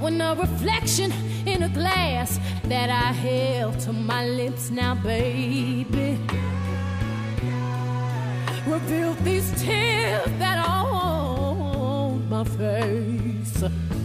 when a reflection in a glass that I held to my lips now, baby, revealed these tears that are on my face.